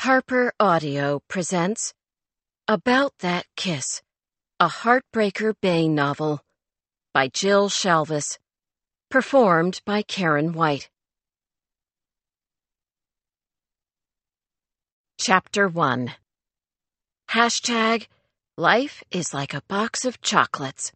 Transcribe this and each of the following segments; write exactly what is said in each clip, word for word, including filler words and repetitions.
Harper Audio presents About That Kiss, a Heartbreaker Bay novel by Jill Shalvis, performed by Karen White. Chapter one. Hashtag Life is like a box of chocolates.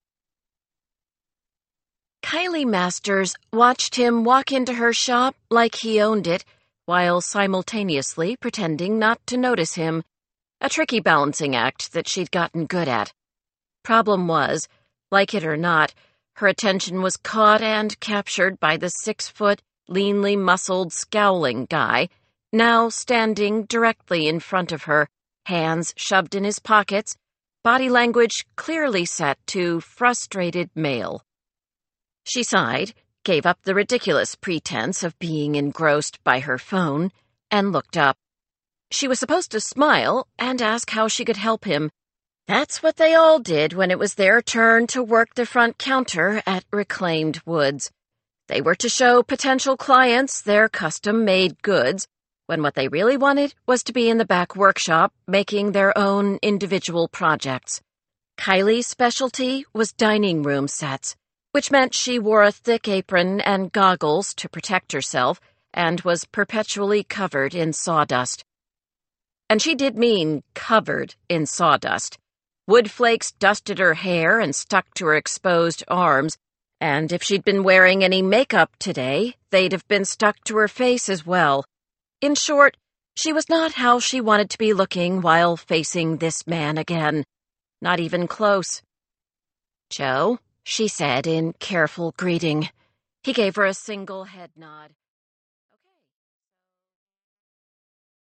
Kylie Masters watched him walk into her shop like he owned it, while simultaneously pretending not to notice him, a tricky balancing act that she'd gotten good at. Problem was, like it or not, her attention was caught and captured by the six-foot, leanly muscled, scowling guy, now standing directly in front of her, hands shoved in his pockets, body language clearly set to frustrated male. She sighed, gave up the ridiculous pretense of being engrossed by her phone, and looked up. She was supposed to smile and ask how she could help him. That's what they all did when it was their turn to work the front counter at Reclaimed Woods. They were to show potential clients their custom-made goods, when what they really wanted was to be in the back workshop making their own individual projects. Kylie's specialty was dining room sets, which meant she wore a thick apron and goggles to protect herself and was perpetually covered in sawdust. And she did mean covered in sawdust. Wood flakes dusted her hair and stuck to her exposed arms, and if she'd been wearing any makeup today, they'd have been stuck to her face as well. In short, she was not how she wanted to be looking while facing this man again. Not even close. "Joe?" she said in careful greeting. He gave her a single head nod.